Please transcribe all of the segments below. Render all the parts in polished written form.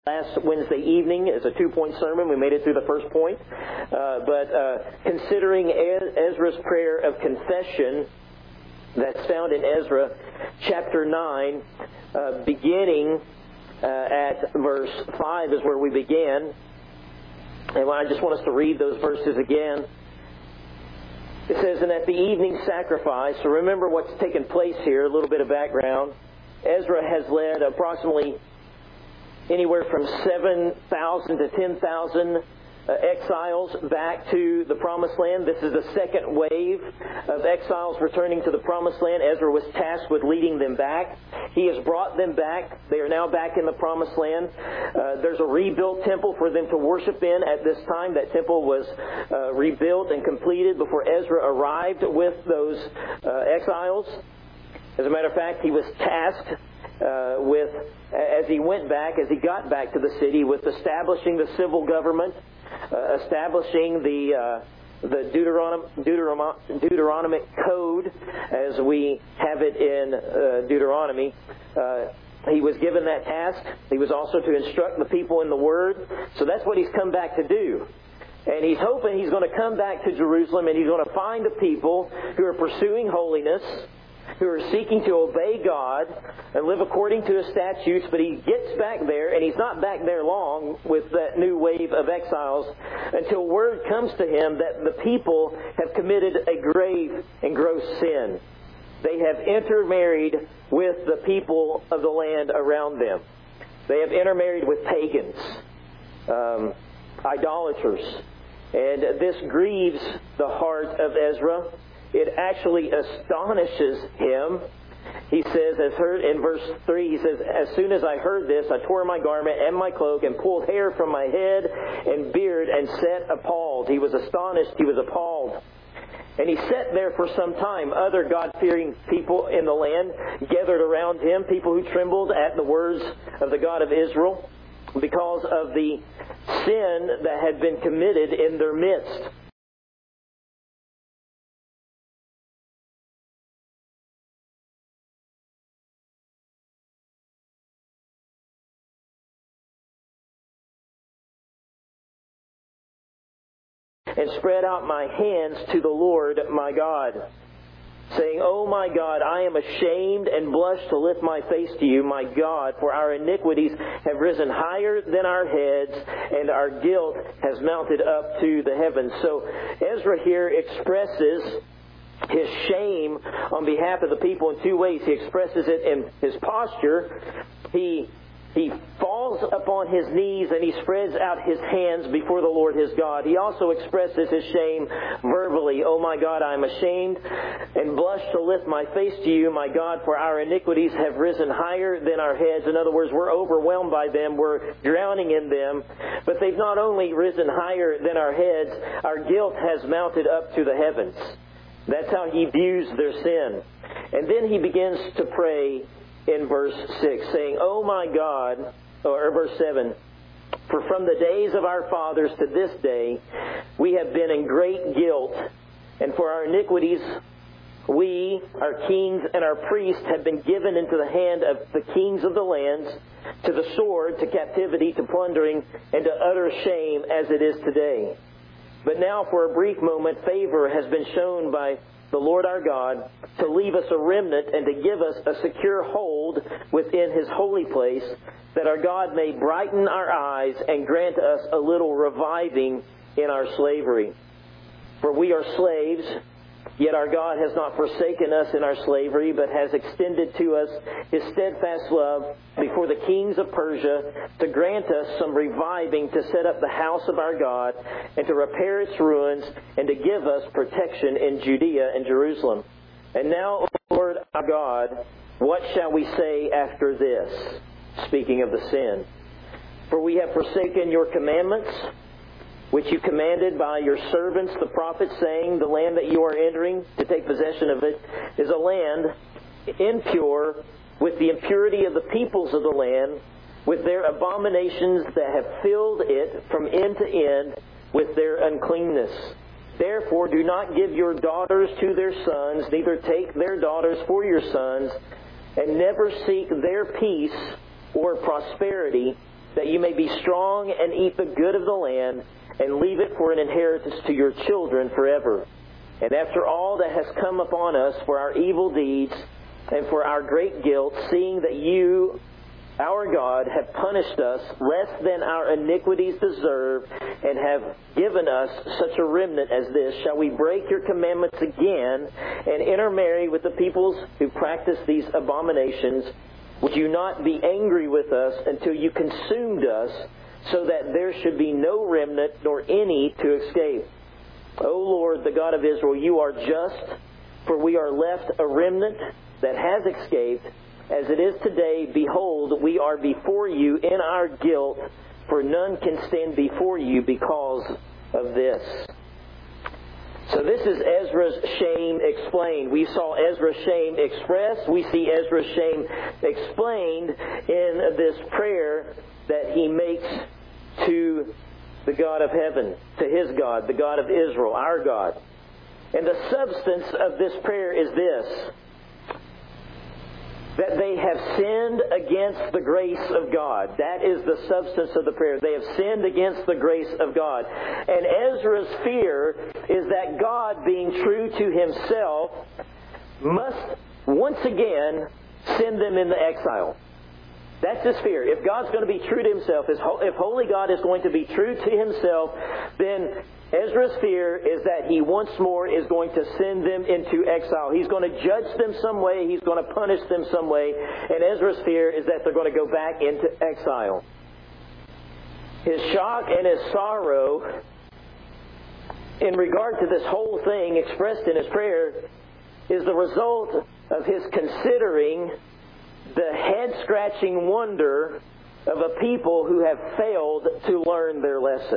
last Wednesday evening. It's a 2-point sermon. We made it through the first point. Considering Ezra's prayer of confession that's found in Ezra chapter 9, beginning at verse 5 is where we began. And I just want us to read those verses again. It says, "And at the evening sacrifice," so remember what's taken place here, a little bit of background. Ezra has led approximately anywhere from 7,000 to 10,000 exiles back to the Promised Land. This is the second wave of exiles returning to the Promised Land. Ezra was tasked with leading them back. He has brought them back. They are now back in the Promised Land. There's a rebuilt temple for them to worship in at this time. That temple was rebuilt and completed before Ezra arrived with those exiles. As a matter of fact, he was tasked as he got back to the city, with establishing the civil government, establishing the Deuteronomic Code as we have it in Deuteronomy. He was given that task. He was also to instruct the people in the Word. So that's what he's come back to do. And he's hoping he's going to come back to Jerusalem and he's going to find a people who are pursuing holiness, who are seeking to obey God and live according to His statutes. But he gets back there, and he's not back there long with that new wave of exiles until word comes to him that the people have committed a grave and gross sin. They have intermarried with the people of the land around them. They have intermarried with pagans, idolaters. And this grieves the heart of Ezra. It actually astonishes him. He says, as heard in verse 3, he says, "As soon as I heard this, I tore my garment and my cloak and pulled hair from my head and beard and sat appalled." He was astonished. He was appalled. And he sat there for some time. Other God-fearing people in the land gathered around him, people who trembled at the words of the God of Israel because of the sin that had been committed in their midst. And spread out my hands to the Lord my God, saying, "O my God, I am ashamed and blush to lift my face to you, my God, for our iniquities have risen higher than our heads, and our guilt has mounted up to the heavens." So Ezra here expresses his shame on behalf of the people in two ways. He expresses it in his posture. He falls upon his knees and he spreads out his hands before the Lord his God. He also expresses his shame verbally. "Oh my God, I am ashamed and blush to lift my face to you, my God, for our iniquities have risen higher than our heads." In other words, we're overwhelmed by them. We're drowning in them. But they've not only risen higher than our heads, our guilt has mounted up to the heavens. That's how he views their sin. And then he begins to pray in verse 6, saying, "Oh my God," or verse 7, "For from the days of our fathers to this day, we have been in great guilt, and for our iniquities, we, our kings and our priests, have been given into the hand of the kings of the lands, to the sword, to captivity, to plundering, and to utter shame as it is today. But now for a brief moment, favor has been shown by the Lord our God to leave us a remnant and to give us a secure hold within His holy place, that our God may brighten our eyes and grant us a little reviving in our slavery. For we are slaves, yet our God has not forsaken us in our slavery, but has extended to us His steadfast love before the kings of Persia, to grant us some reviving, to set up the house of our God, and to repair its ruins, and to give us protection in Judea and Jerusalem. And now, O Lord our God, what shall we say after this?" Speaking of the sin. "For we have forsaken your commandments, which you commanded by your servants the prophets, saying, the land that you are entering to take possession of it is a land impure, with the impurity of the peoples of the land, with their abominations that have filled it from end to end with their uncleanness. Therefore do not give your daughters to their sons, neither take their daughters for your sons, and never seek their peace or prosperity, that you may be strong and eat the good of the land, and leave it for an inheritance to your children forever. And after all that has come upon us for our evil deeds and for our great guilt, seeing that you, our God, have punished us less than our iniquities deserve, and have given us such a remnant as this, shall we break your commandments again and intermarry with the peoples who practice these abominations? Would you not be angry with us until you consumed us, so that there should be no remnant nor any to escape? O Lord, the God of Israel, you are just, for we are left a remnant that has escaped. As it is today, behold, we are before you in our guilt, for none can stand before you because of this. So this is Ezra's shame explained. We saw Ezra's shame expressed. We see Ezra's shame explained in this prayer that he makes to the God of heaven, to his God, the God of Israel, our God. And the substance of this prayer is this: that they have sinned against the grace of God. That is the substance of the prayer. They have sinned against the grace of God. And Ezra's fear is that God, being true to himself, must once again send them into exile. That's his fear. If God's going to be true to himself, if holy God is going to be true to himself, then Ezra's fear is that he once more is going to send them into exile. He's going to judge them some way. He's going to punish them some way. And Ezra's fear is that they're going to go back into exile. His shock and his sorrow in regard to this whole thing expressed in his prayer is the result of his considering the head-scratching wonder of a people who have failed to learn their lesson.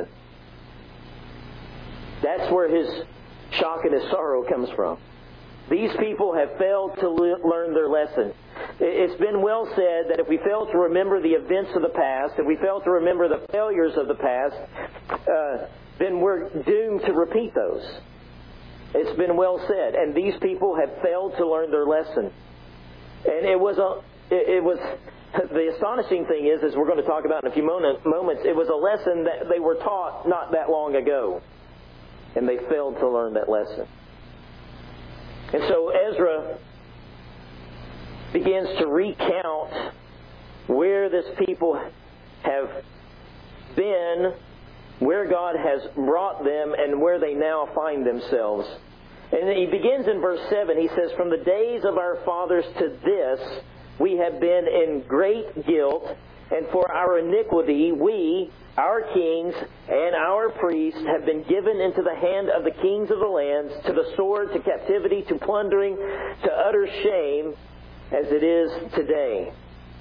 That's where his shock and his sorrow comes from. These people have failed to learn their lesson. It's been well said that if we fail to remember the events of the past, if we fail to remember the failures of the past, then we're doomed to repeat those. It's been well said. And these people have failed to learn their lesson. And it was the astonishing thing is, as we're going to talk about in a few moments, it was a lesson that they were taught not that long ago. And they failed to learn that lesson. And so Ezra begins to recount where this people have been, where God has brought them, and where they now find themselves. And he begins in verse 7. He says, "From the days of our fathers to this, we have been in great guilt, and for our iniquity we, our kings, and our priests have been given into the hand of the kings of the lands, to the sword, to captivity, to plundering, to utter shame, as it is today."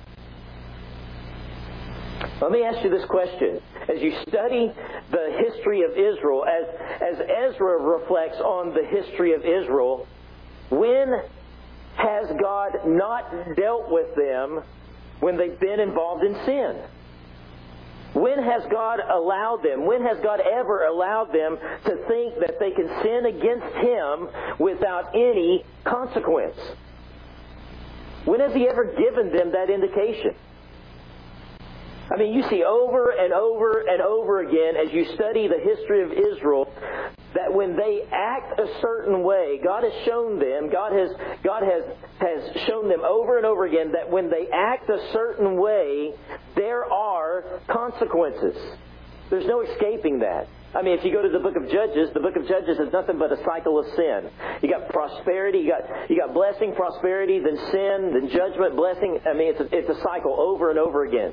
Let me ask you this question. As you study the history of Israel, as Ezra reflects on the history of Israel, when has God not dealt with them when they've been involved in sin? When has God allowed them? When has God ever allowed them to think that they can sin against Him without any consequence? When has He ever given them that indication? I mean, you see over and over and over again as you study the history of Israel that when they act a certain way, God has shown them, God has shown them over and over again that when they act a certain way, there are consequences. There's no escaping that. I mean, if you go to the book of Judges is nothing but a cycle of sin. You got prosperity, you got blessing, prosperity, then sin, then judgment, blessing. I mean, it's a cycle over and over again.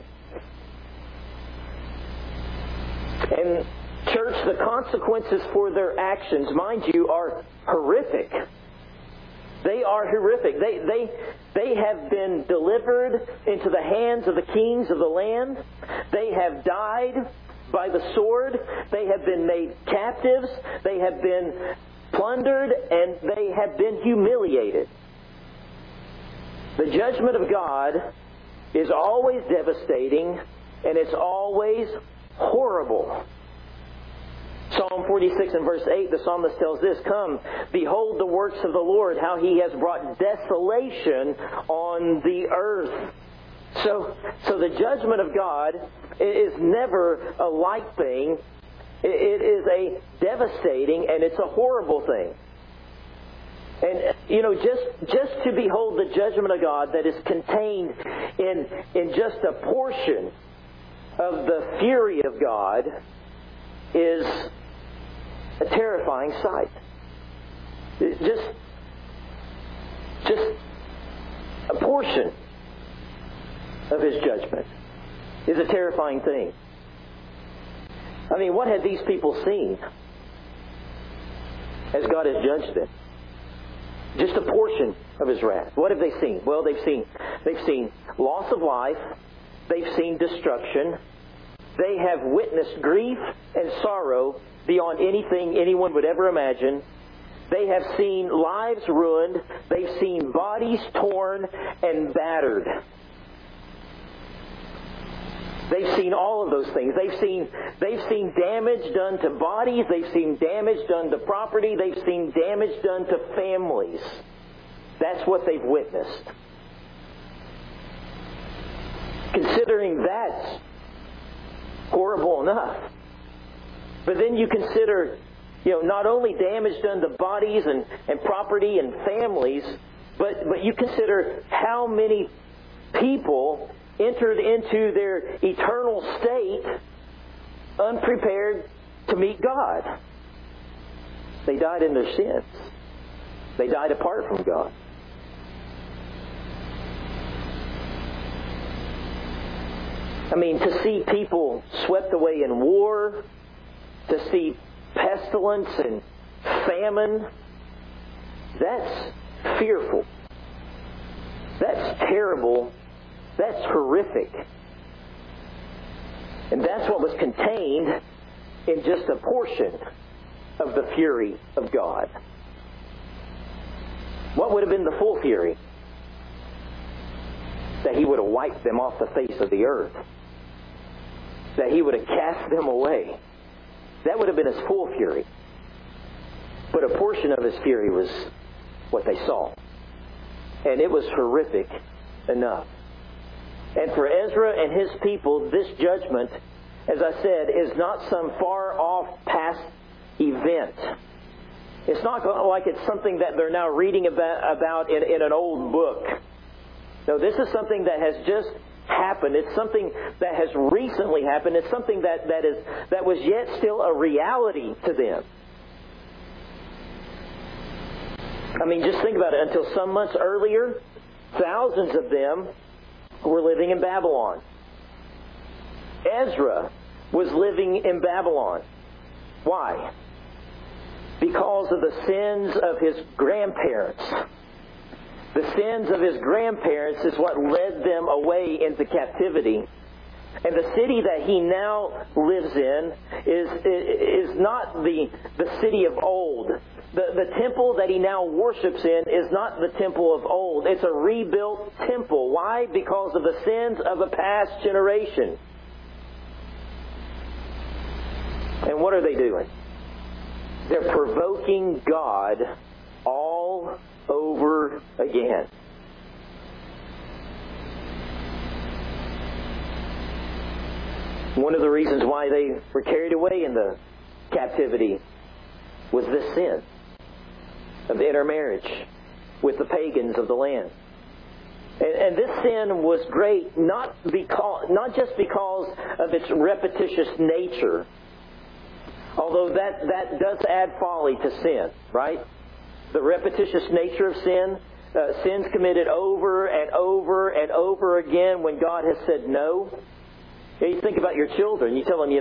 And church, the consequences for their actions, mind you, are horrific. They are horrific. They have been delivered into the hands of the kings of the land. They have died by the sword. They have been made captives. They have been plundered, and they have been humiliated. The judgment of God is always devastating, and it's always horrible. Psalm 46 and verse 8, the psalmist tells this, "Come, behold the works of the Lord, how He has brought desolation on the earth." So the judgment of God is never a light thing. It is a devastating and it's a horrible thing. And, just to behold the judgment of God that is contained in just a portion of the fury of God is a terrifying sight. Just a portion of His judgment is a terrifying thing. I mean, what had these people seen as God has judged them? Just a portion of His wrath. What have they seen? Well, they've seen loss of life. They've seen destruction. They have witnessed grief and sorrow beyond anything anyone would ever imagine. They have seen lives ruined. They've seen bodies torn and battered. They've seen all of those things. They've seen damage done to bodies. They've seen damage done to property. They've seen damage done to families. That's what they've witnessed. Considering that's horrible enough. But then you consider, not only damage done to bodies and property and families, but you consider how many people entered into their eternal state unprepared to meet God. They died in their sins. They died apart from God. I mean, to see people swept away in war, to see pestilence and famine, that's fearful. That's terrible. That's horrific. And that's what was contained in just a portion of the fury of God. What would have been the full fury? That He would have wiped them off the face of the earth. That He would have cast them away. That would have been His full fury. But a portion of His fury was what they saw. And it was horrific enough. And for Ezra and his people, this judgment, as I said, is not some far-off past event. It's not like it's something that they're now reading about in an old book. No, this is something that has just happened. It's something that has recently happened. It's something that was yet still a reality to them. I mean, just think about it. Until some months earlier, thousands of them were living in Babylon. Ezra was living in Babylon. Why? Because of the sins of his grandparents. The sins of his grandparents is what led them away into captivity. And the city that he now lives in is not the city of old. The temple that he now worships in is not the temple of old. It's a rebuilt temple. Why? Because of the sins of a past generation. And what are they doing? They're provoking God all over again. One of the reasons why they were carried away in the captivity was this sin of intermarriage with the pagans of the land. And this sin was great not just because of its repetitious nature, although that does add folly to sin, right? The repetitious nature of sin, sins committed over and over and over again when God has said no. You think about your children. You tell them,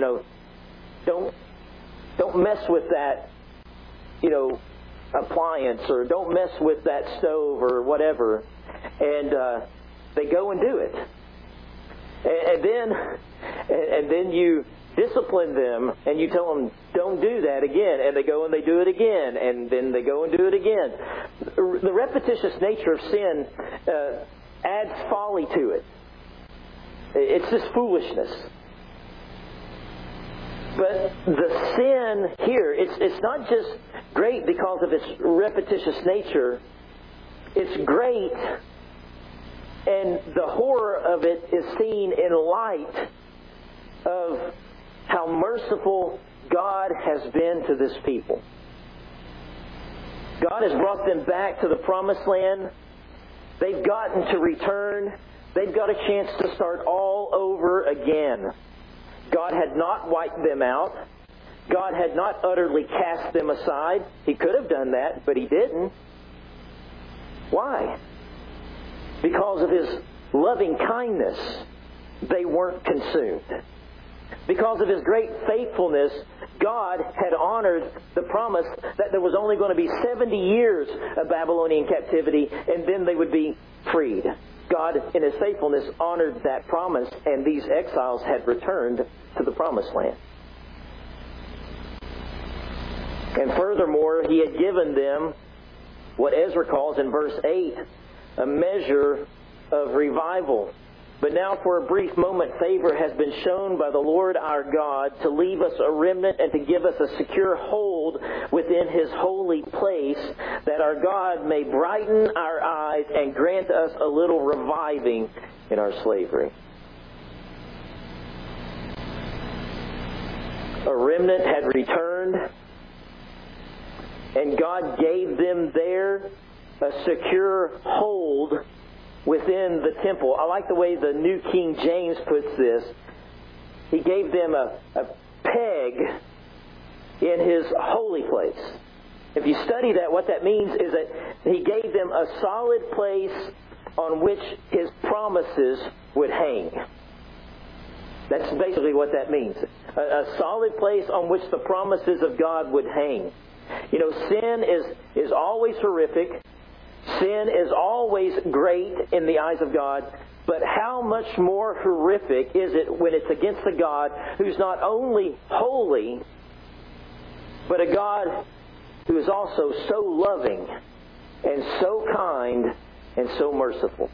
don't mess with that, appliance, or don't mess with that stove or whatever. And they go and do it. And then you discipline them and you tell them, don't do that again. And they go and they do it again. And then they go and do it again. The repetitious nature of sin adds folly to it. It's just foolishness. But the sin here, it's not just great because of its repetitious nature. It's great And the horror of it is seen in light of how merciful God has been to this people. God has brought them back to the Promised Land. They've gotten to return. They've got a chance to start all over again. God had not wiped them out. God had not utterly cast them aside. He could have done that, but He didn't. Why? Because of His loving kindness, they weren't consumed. Because of His great faithfulness, God had honored the promise that there was only going to be 70 years of Babylonian captivity, and then they would be freed. God, in His faithfulness, honored that promise, and these exiles had returned to the Promised Land. And furthermore, He had given them what Ezra calls in verse 8, a measure of revival. But now for a brief moment, favor has been shown by the Lord our God to leave us a remnant and to give us a secure hold within His holy place, that our God may brighten our eyes and grant us a little reviving in our slavery. A remnant had returned, and God gave them there a secure hold within the temple. I like the way the New King James puts this. He gave them a peg in His holy place. If you study that, what that means is that He gave them a solid place on which His promises would hang. That's basically what that means. A solid place on which the promises of God would hang. You know, sin is always horrific. Sin is always great in the eyes of God. But how much more horrific is it when it's against a God who's not only holy, but a God who is also so loving and so kind and so merciful.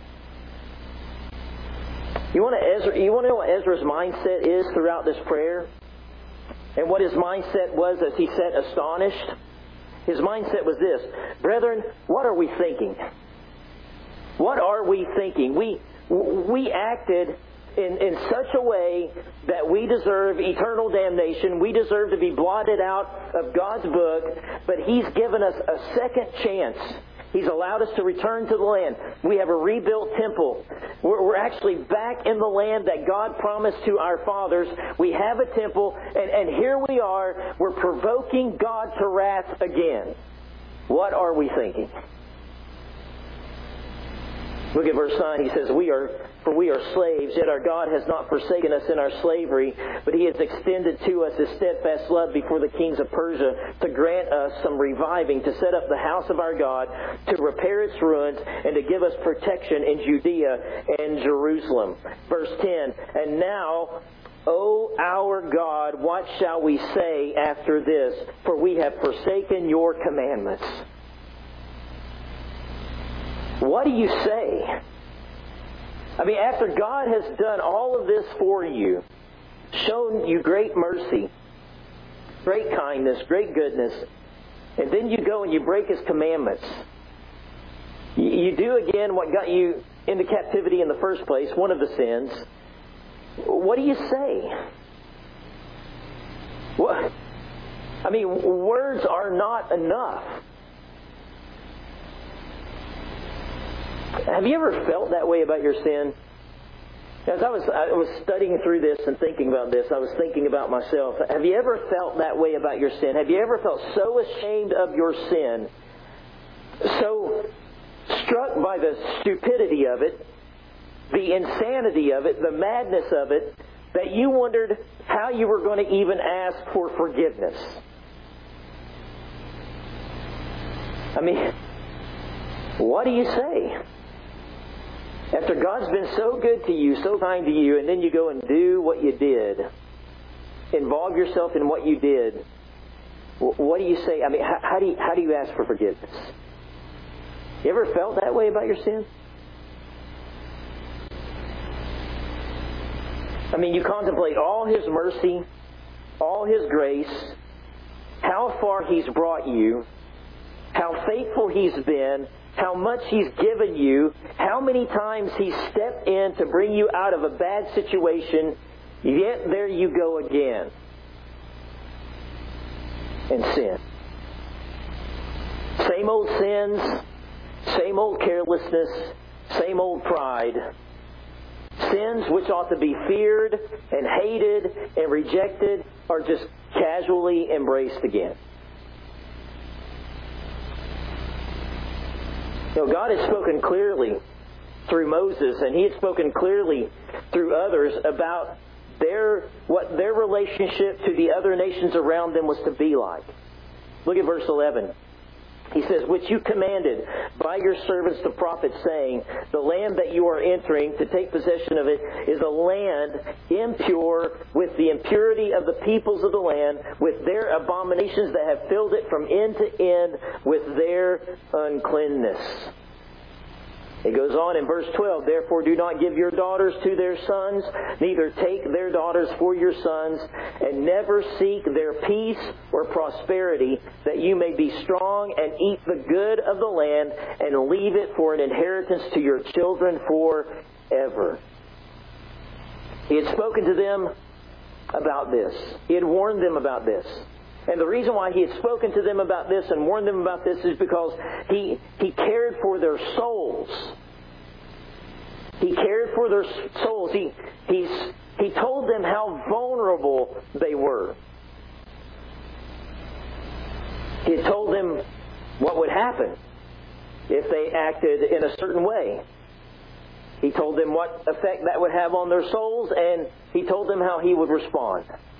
You want to know what Ezra's mindset is throughout this prayer? And what his mindset was as he sat astonished? His mindset was this: brethren, what are we thinking? What are we thinking? We acted in such a way that we deserve eternal damnation. We deserve to be blotted out of God's book. But He's given us a second chance. He's allowed us to return to the land. We have a rebuilt temple. We're actually back in the land that God promised to our fathers. We have a temple, and here we are. We're provoking God to wrath again. What are we thinking? Look at verse 9. He says, For we are slaves, yet our God has not forsaken us in our slavery, but He has extended to us His steadfast love before the kings of Persia, to grant us some reviving, to set up the house of our God, to repair its ruins, and to give us protection in Judea and Jerusalem. Verse 10, And now, O our God, what shall we say after this? For we have forsaken your commandments. What do you say? I mean, after God has done all of this for you, shown you great mercy, great kindness, great goodness, and then you go and you break His commandments. You do again what got you into captivity in the first place, one of the sins. What do you say? What? I mean, words are not enough. Have you ever felt that way about your sin? As I was studying through this and thinking about this, I was thinking about myself. Have you ever felt that way about your sin? Have you ever felt so ashamed of your sin, so struck by the stupidity of it, the insanity of it, the madness of it, that you wondered how you were going to even ask for forgiveness? I mean, what do you say? After God's been so good to you, so kind to you, and then you go and do what you did, involve yourself in what you did, what do you say? I mean, how do you ask for forgiveness? You ever felt that way about your sin? I mean, you contemplate all His mercy, all His grace, how far He's brought you, how faithful He's been, how much He's given you, how many times He stepped in to bring you out of a bad situation, yet there you go again in sin. Same old sins, same old carelessness, same old pride. Sins which ought to be feared and hated and rejected are just casually embraced again. You know, God has spoken clearly through Moses, and He had spoken clearly through others about what their relationship to the other nations around them was to be like. Look at verse 11. He says, which you commanded by your servants the prophets, saying, the land that you are entering to take possession of it is a land impure with the impurity of the peoples of the land, with their abominations that have filled it from end to end with their uncleanness. It goes on in verse 12, therefore do not give your daughters to their sons, neither take their daughters for your sons, and never seek their peace or prosperity, that you may be strong and eat the good of the land, and leave it for an inheritance to your children forever. He had spoken to them about this. He had warned them about this. And the reason why He had spoken to them about this and warned them about this is because He cared for their souls. He cared for their souls. He told them how vulnerable they were. He had told them what would happen if they acted in a certain way. He told them what effect that would have on their souls, and He told them how He would respond.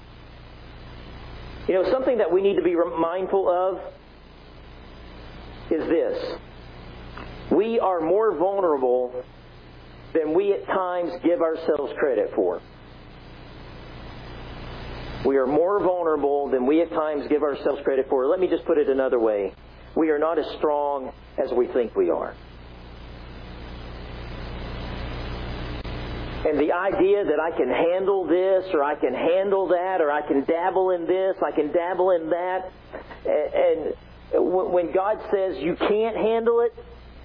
You know, something that we need to be mindful of is this. We are more vulnerable than we at times give ourselves credit for. We are more vulnerable than we at times give ourselves credit for. Let me just put it another way. We are not as strong as we think we are. And the idea that I can handle this, or I can handle that, or I can dabble in this, I can dabble in that, and when God says you can't handle it,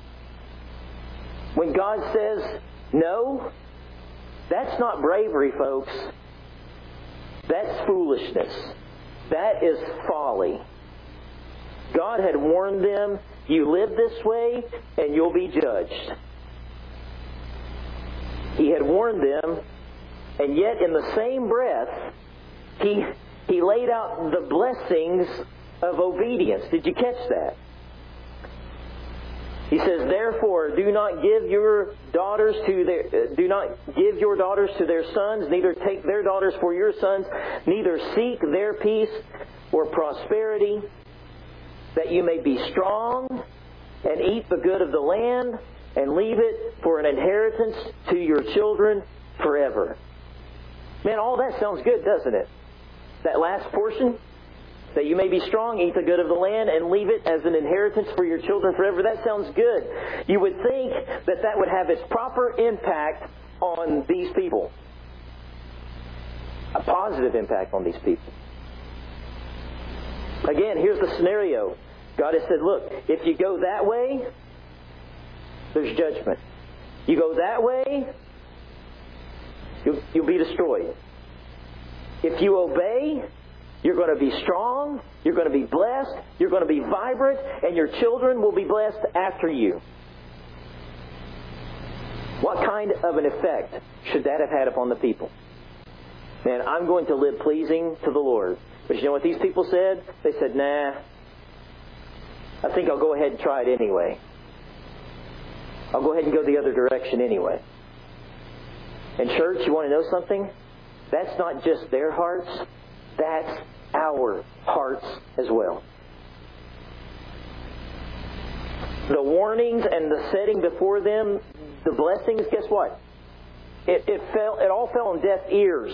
when God says no, that's not bravery, folks. That's foolishness. That is folly. God had warned them, you live this way and you'll be judged. He had warned them, and yet in the same breath, He laid out the blessings of obedience. Did you catch that? He says, therefore, do not give your daughters to their sons, neither take their daughters for your sons, neither seek their peace or prosperity, that you may be strong and eat the good of the land, and leave it for an inheritance to your children forever. Man, all that sounds good, doesn't it? That last portion, that you may be strong, eat the good of the land, and leave it as an inheritance for your children forever. That sounds good. You would think that that would have its proper impact on these people. A positive impact on these people. Again, here's the scenario. God has said, look, if you go that way, there's judgment. You go that way, you'll be destroyed. If you obey, you're going to be strong, you're going to be blessed, you're going to be vibrant, and your children will be blessed after you. What kind of an effect should that have had upon the people? Man, I'm going to live pleasing to the Lord. But you know what these people said? They said, nah, I think I'll go ahead and try it anyway. I'll go ahead and go the other direction anyway. And church, you want to know something? That's not just their hearts. That's our hearts as well. The warnings and the setting before them, the blessings, guess what? It all fell on deaf ears.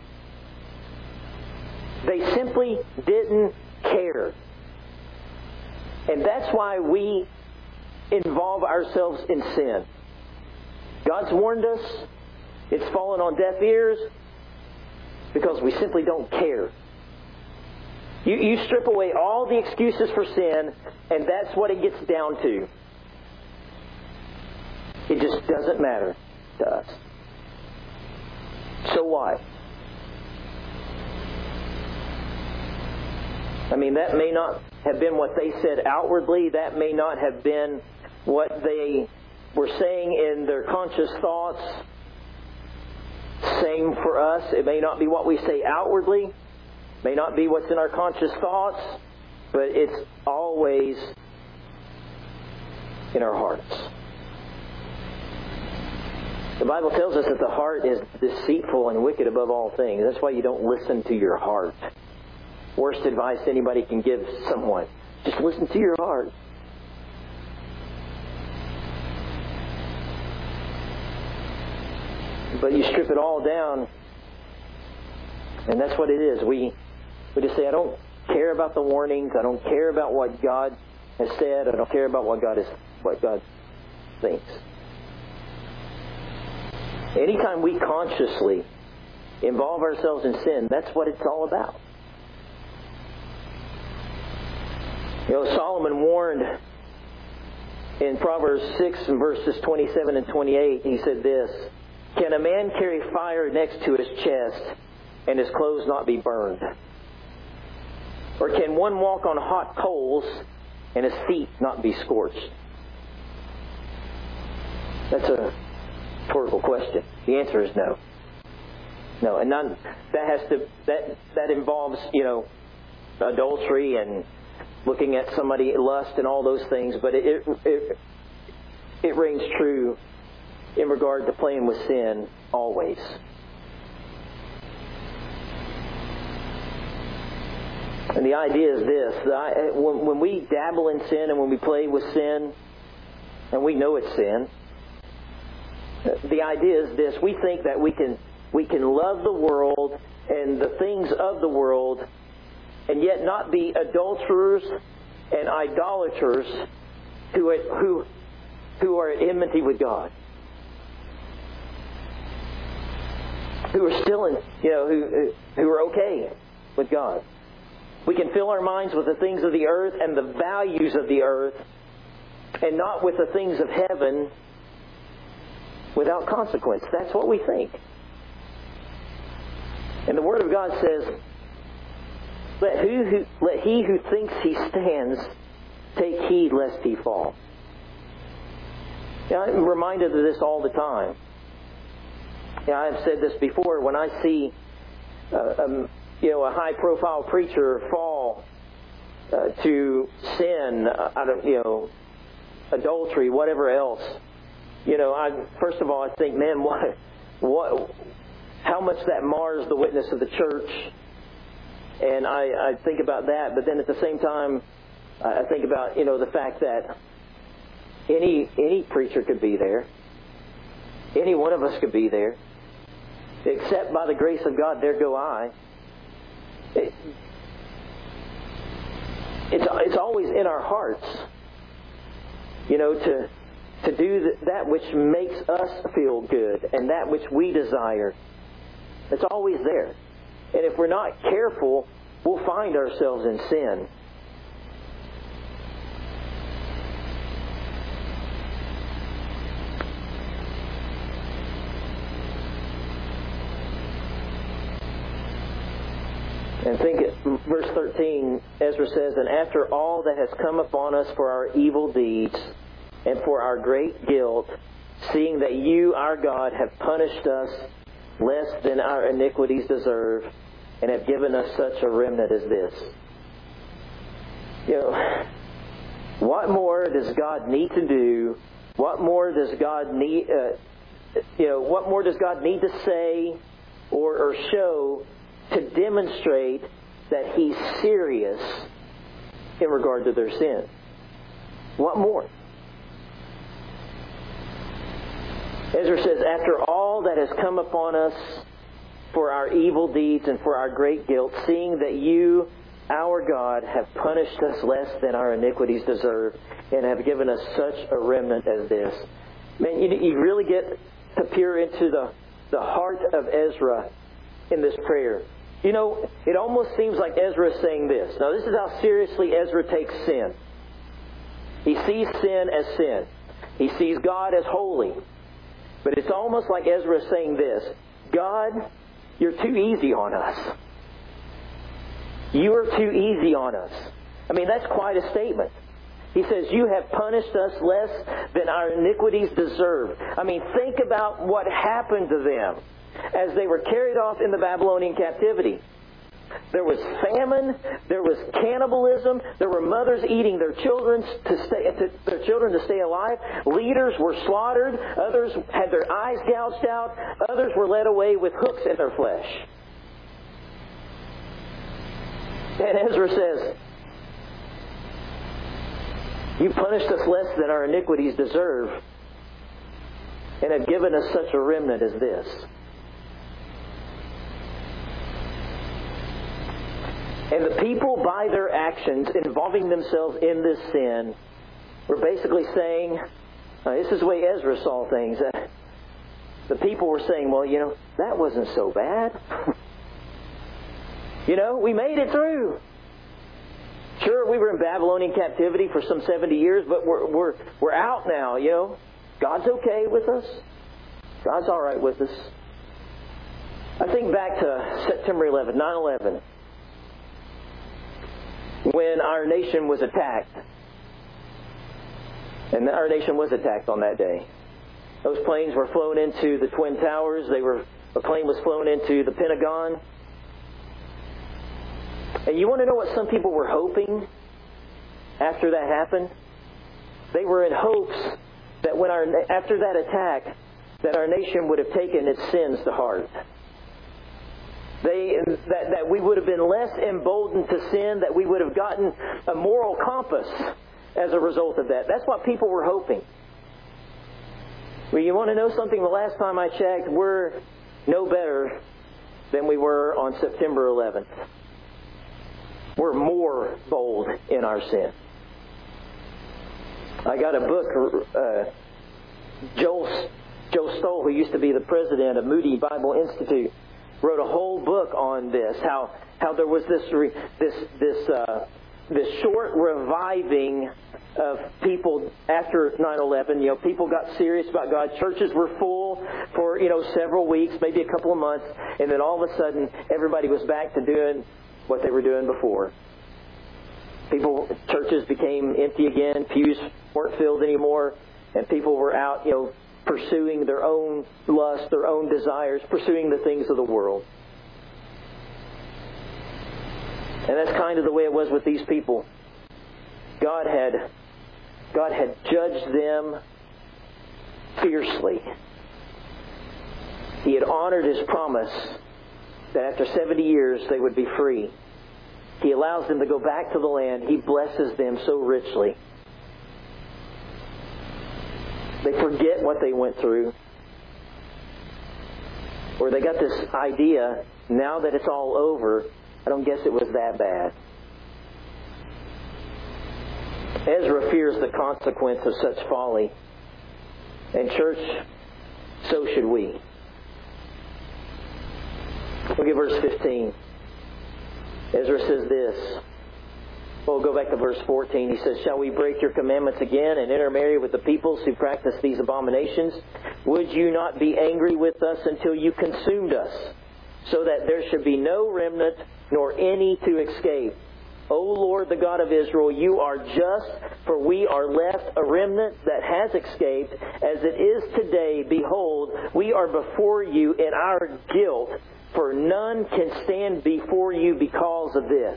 They simply didn't care. And that's why we involve ourselves in sin. God's warned us. It's fallen on deaf ears because we simply don't care. You strip away all the excuses for sin, and that's what it gets down to. It just doesn't matter to us. So what? I mean, that may not have been what they said outwardly. That may not have been what they were saying in their conscious thoughts. Same for us. It may not be what we say outwardly. May not be what's in our conscious thoughts. But it's always in our hearts. The Bible tells us that the heart is deceitful and wicked above all things. That's why you don't listen to your heart. Worst advice anybody can give someone. Just listen to your heart. But you strip it all down, and that's what it is. We just say, I don't care about the warnings. I don't care about what God has said. I don't care about what God thinks. Anytime we consciously involve ourselves in sin, that's what it's all about. You know, Solomon warned in Proverbs 6 and verses 27 and 28, he said this, "Can a man carry fire next to his chest and his clothes not be burned? Or can one walk on hot coals and his feet not be scorched?" That's a rhetorical question. The answer is no. No, and that involves, adultery and looking at somebody, lust and all those things, but it rings true in regard to playing with sin always. And the idea is this: when we dabble in sin and when we play with sin, and we know it's sin, the idea is this: we think that we can love the world and the things of the world, and yet not be adulterers and idolaters who are at enmity with God, who are still who are okay with God. We can fill our minds with the things of the earth and the values of the earth, and not with the things of heaven without consequence. That's what we think. And the Word of God says, let he who thinks he stands take heed lest he fall. I'm reminded of this all the time. I've said this before. When I see a high-profile preacher fall to sin, adultery, whatever else, first of all I think, man, how much that mars the witness of the church. And I think about that, but then at the same time, I think about the fact that any preacher could be there, any one of us could be there, except by the grace of God, there go I. It's always in our hearts, to do that which makes us feel good and that which we desire. It's always there. And if we're not careful, we'll find ourselves in sin. And think verse 13, Ezra says, "And after all that has come upon us for our evil deeds and for our great guilt, seeing that you, our God, have punished us less than our iniquities deserve, and have given us such a remnant as this." What more does God need to do? What more does God need? What more does God need to say or show to demonstrate that He's serious in regard to their sin? What more? Ezra says, "After all that has come upon us for our evil deeds and for our great guilt, seeing that you, our God, have punished us less than our iniquities deserve, and have given us such a remnant as this." Man, you really get to peer into the heart of Ezra in this prayer. You know, it almost seems like Ezra is saying this. Now, this is how seriously Ezra takes sin. He sees sin as sin. He sees God as holy. But it's almost like Ezra is saying this: God, you're too easy on us. You are too easy on us. I mean, that's quite a statement. He says, you have punished us less than our iniquities deserve. I mean, think about what happened to them as they were carried off in the Babylonian captivity. There was famine, there was cannibalism, there were mothers eating their children to stay alive. Leaders were slaughtered, others had their eyes gouged out, others were led away with hooks in their flesh. And Ezra says, you punished us less than our iniquities deserve, and have given us such a remnant as this. And the people, by their actions, involving themselves in this sin, were basically saying, this is the way Ezra saw things. The people were saying, well, you know, that wasn't so bad. You know, we made it through. Sure, we were in Babylonian captivity for some 70 years, but we're out now, you know. God's okay with us. God's all right with us. I think back to September 11, 9/11, when our nation was attacked. And our nation was attacked on that day. Those planes were flown into the Twin Towers. A plane was flown into the Pentagon. And you want to know what some people were hoping after that happened? They were in hopes that after that attack, that our nation would have taken its sins to heart. That we would have been less emboldened to sin, that we would have gotten a moral compass as a result of that. That's what people were hoping. Well, you want to know something? The last time I checked, we're no better than we were on September 11th. We're more bold in our sin. I got a book, Joe Stoll, who used to be the president of Moody Bible Institute, wrote a whole book on this, how there was this short reviving of people after 9/11. You know, people got serious about God. Churches were full for, several weeks, maybe a couple of months, and then all of a sudden everybody was back to doing what they were doing before. Churches became empty again, pews weren't filled anymore, and people were out, pursuing their own lust, their own desires, pursuing the things of the world. And that's kind of the way it was with these people. God had judged them fiercely. He had honored His promise that after 70 years they would be free. He allows them to go back to the land. He blesses them so richly. They forget what they went through. Or they got this idea, now that it's all over, I don't guess it was that bad. Ezra fears the consequence of such folly. And church, so should we. Look at verse 15. Ezra says this. Well, we'll go back to verse 14. He says, shall we break your commandments again and intermarry with the peoples who practice these abominations? Would you not be angry with us until you consumed us, so that there should be no remnant nor any to escape? O Lord, the God of Israel, you are just, for we are left a remnant that has escaped. As it is today, behold, we are before you in our guilt, for none can stand before you because of this.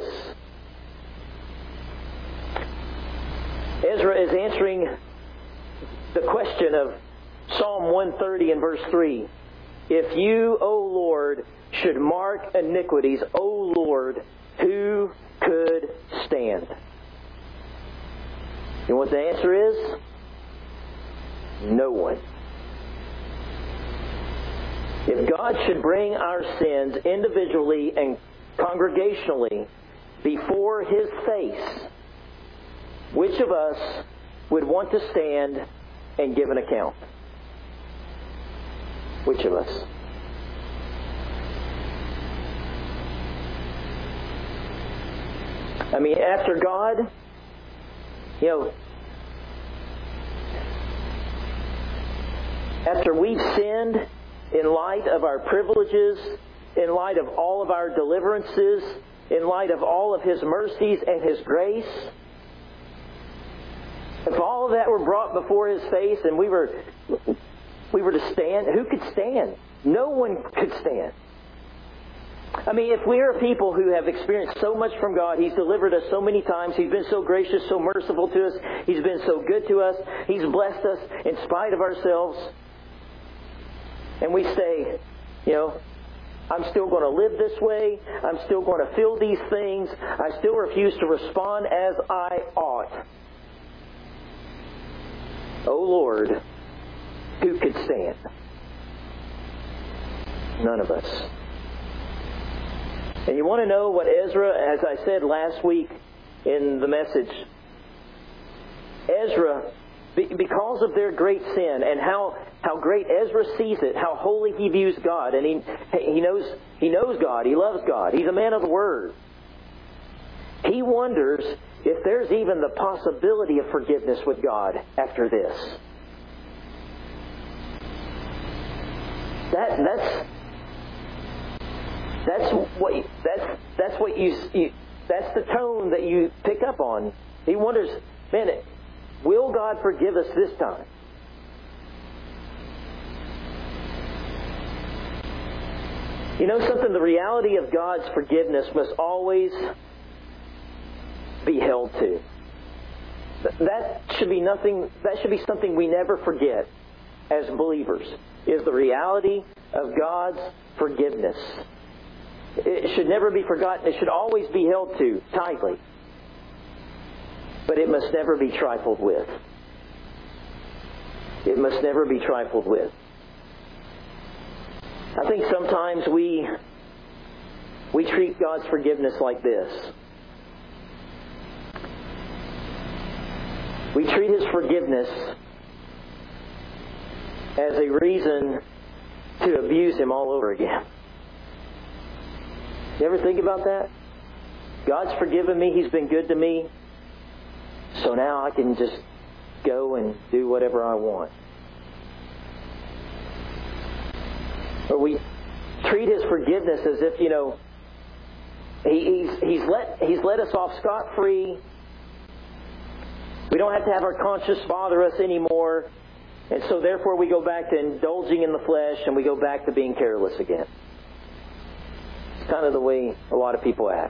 Ezra is answering the question of Psalm 130 and verse 3. If you, O Lord, should mark iniquities, O Lord, who could stand? You know what the answer is? No one. If God should bring our sins individually and congregationally before His face, which of us would want to stand and give an account? Which of us? I mean, after God, after we've sinned, in light of our privileges, in light of all of our deliverances, in light of all of His mercies and His grace, if all of that were brought before His face and we were to stand, who could stand? No one could stand. I mean, if we are people who have experienced so much from God, He's delivered us so many times, He's been so gracious, so merciful to us, He's been so good to us, He's blessed us in spite of ourselves, and we say, I'm still going to live this way, I'm still going to feel these things, I still refuse to respond as I ought. Oh Lord, who could stand? None of us. And you want to know what Ezra, as I said last week in the message, Ezra, because of their great sin and how great Ezra sees it, how holy he views God, and he knows God, he loves God, he's a man of the Word. He wonders if there's even the possibility of forgiveness with God after this. That's the tone that you pick up on. He wonders, man, will God forgive us this time? You know something? The reality of God's forgiveness must always be held to. That should be something we never forget as believers, is the reality of God's forgiveness. It should never be forgotten. It should always be held to tightly. But it must never be trifled with. It must never be trifled with. I think sometimes we treat God's forgiveness like this. We treat His forgiveness as a reason to abuse Him all over again. You ever think about that? God's forgiven me. He's been good to me. So now I can just go and do whatever I want. Or we treat His forgiveness as if, He's let us off scot-free. We don't have to have our conscience bother us anymore. And so therefore we go back to indulging in the flesh and we go back to being careless again. It's kind of the way a lot of people act.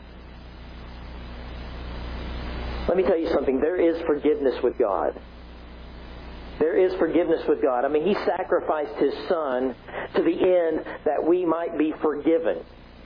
Let me tell you something. There is forgiveness with God. There is forgiveness with God. I mean, He sacrificed His Son to the end that we might be forgiven.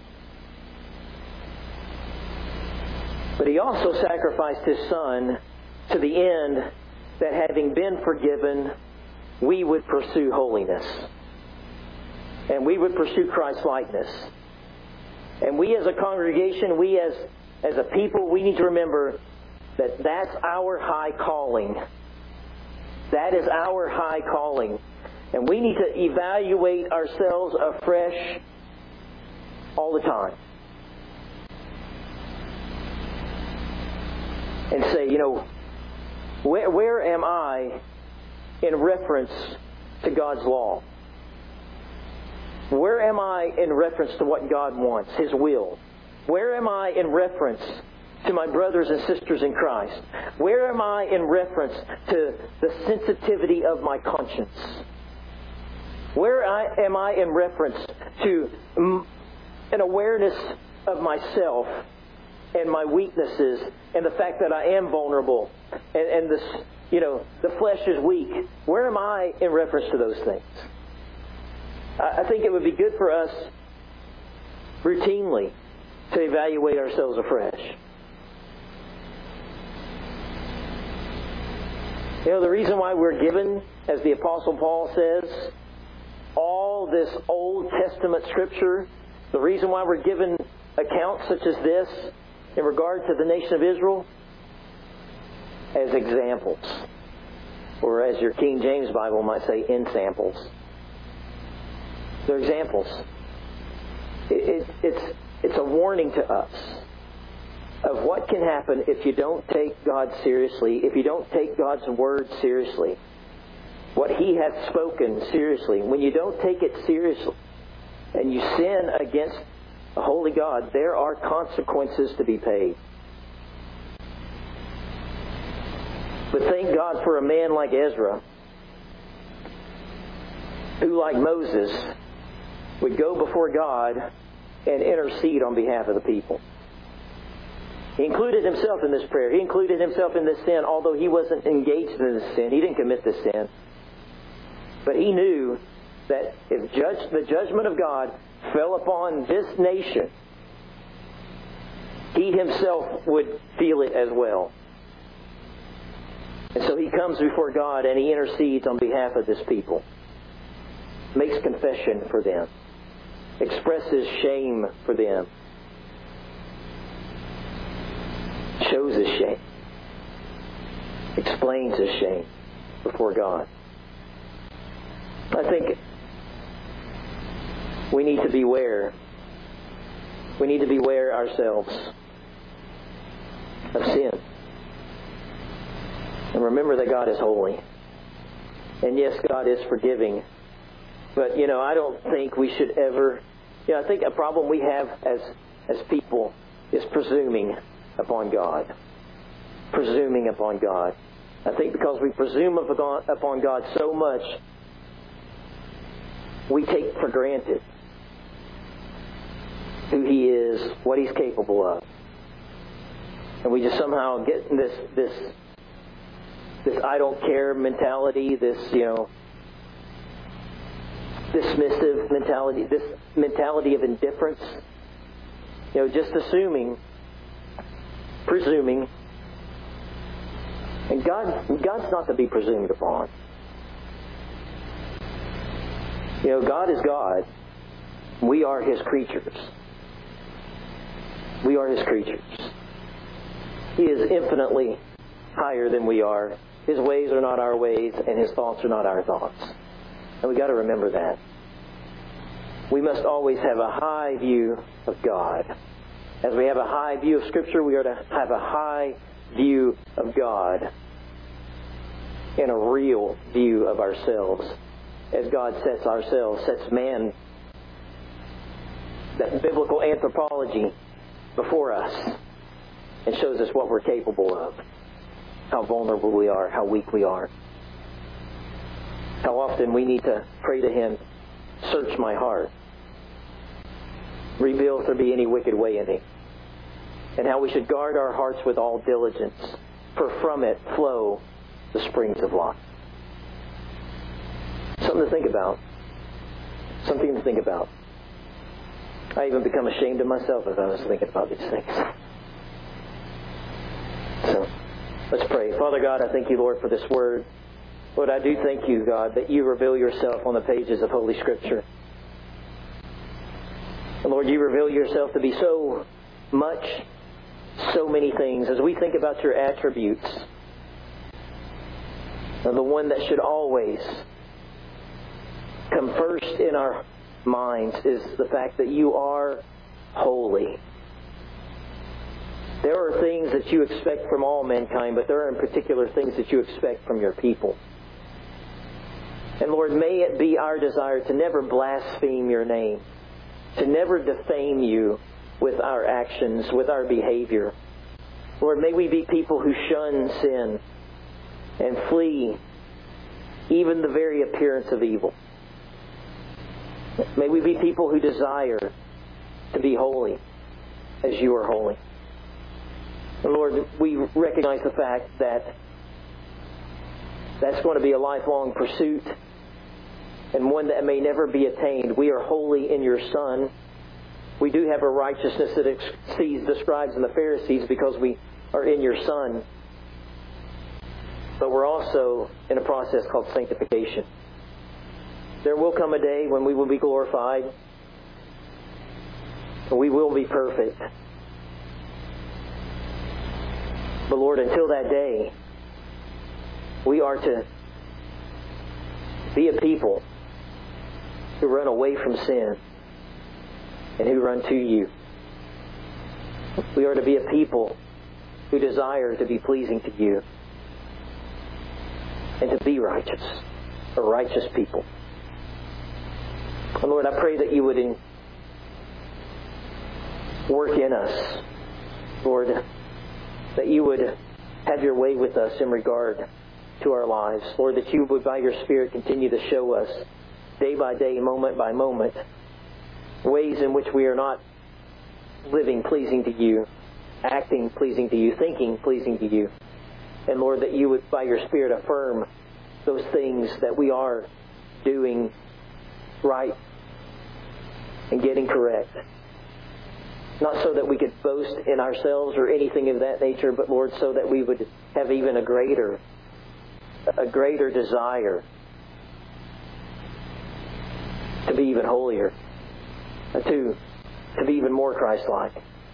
But He also sacrificed His Son to the end that having been forgiven, we would pursue holiness. And we would pursue Christ-likeness. And we as a congregation, we as a people, we need to remember that that's our high calling. That is our high calling. And we need to evaluate ourselves afresh all the time. And say, where am I in reference to God's law? Where am I in reference to what God wants, His will? Where am I in reference to my brothers and sisters in Christ? Where am I in reference to the sensitivity of my conscience? Where am I in reference to an awareness of myself and my weaknesses and the fact that I am vulnerable and this, the flesh is weak? Where am I in reference to those things? I think it would be good for us routinely to evaluate ourselves afresh. The reason why we're given, as the Apostle Paul says, all this Old Testament Scripture, the reason why we're given accounts such as this in regard to the nation of Israel, as examples. Or as your King James Bible might say, in samples. They're examples. It's a warning to us. of what can happen if you don't take God seriously, if you don't take God's Word seriously, what He hath spoken seriously. When you don't take it seriously and you sin against a holy God, there are consequences to be paid. But thank God for a man like Ezra, who, like Moses, would go before God and intercede on behalf of the people. He included himself in this prayer. He included himself in this sin, although he wasn't engaged in this sin. He didn't commit this sin. But he knew that if the judgment of God fell upon this nation, he himself would feel it as well. And so he comes before God and he intercedes on behalf of this people. Makes confession for them. Expresses shame for them. Shows his shame. Explains his shame before God. I think we need to beware. We need to beware ourselves of sin. And remember that God is holy. And yes, God is forgiving. But, I don't think we should ever... I think a problem we have as people is presuming upon God. Presuming upon God. I think because we presume upon God so much, we take for granted who He is, what He's capable of. And we just somehow get this I don't care mentality, this, dismissive mentality, this mentality of indifference. Just assuming, presuming. And God's not to be presumed upon. God is God. We are His creatures. We are His creatures. He is infinitely higher than we are. His ways are not our ways, and His thoughts are not our thoughts. And we've got to remember that. We must always have a high view of God. As we have a high view of Scripture, we are to have a high view of God and a real view of ourselves. As God sets man, that biblical anthropology before us, and shows us what we're capable of, how vulnerable we are, how weak we are. How often we need to pray to Him, search my heart. Reveal if there be any wicked way in me. And how we should guard our hearts with all diligence, for from it flow the springs of life. Something to think about. Something to think about. I even become ashamed of myself as I was thinking about these things. So, let's pray. Father God, I thank You, Lord, for this word. Lord, I do thank You, God, that You reveal Yourself on the pages of Holy Scripture. And Lord, You reveal Yourself to be so much, so many things. As we think about Your attributes, and the one that should always come first in our minds is the fact that You are holy. There are things that You expect from all mankind, but there are in particular things that You expect from Your people. And Lord, may it be our desire to never blaspheme Your name, to never defame You with our actions, with our behavior. Lord, may we be people who shun sin and flee even the very appearance of evil. May we be people who desire to be holy as You are holy. And Lord, we recognize the fact that that's going to be a lifelong pursuit and one that may never be attained. We are holy in Your Son. We do have a righteousness that exceeds the scribes and the Pharisees because we are in Your Son. But we're also in a process called sanctification. There will come a day when we will be glorified. And we will be perfect. But Lord, until that day, we are to be a people who run away from sin and who run to You. We are to be a people who desire to be pleasing to you and to be righteous, a righteous people. And Lord, I pray that you would work in us, Lord, that you would have your way with us in regard to our lives. Lord, that you would by your Spirit continue to show us day by day, moment by moment, ways in which we are not living pleasing to you, acting pleasing to you, thinking pleasing to you. And Lord, that you would by your Spirit affirm those things that we are doing right and getting correct. Not so that we could boast in ourselves or anything of that nature, but Lord, so that we would have even a greater desire to be even holier, to be even more Christ-like.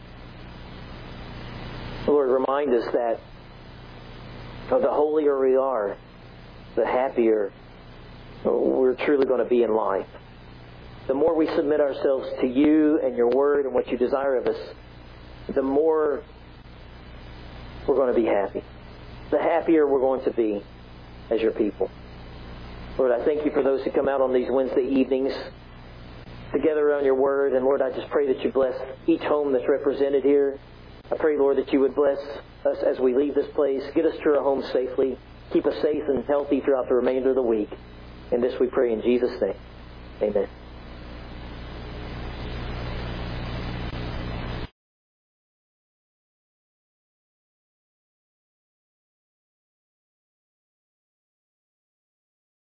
Lord, remind us that the holier we are, the happier we're truly going to be in life. The more we submit ourselves to you and your word and what you desire of us, the more we're going to be happy. The happier we're going to be as your people. Lord, I thank you for those who come out on these Wednesday evenings together around your word. And Lord, I just pray that you bless each home that's represented here. I pray, Lord, that you would bless us as we leave this place. Get us to our homes safely. Keep us safe and healthy throughout the remainder of the week. And this we pray in Jesus' name. Amen.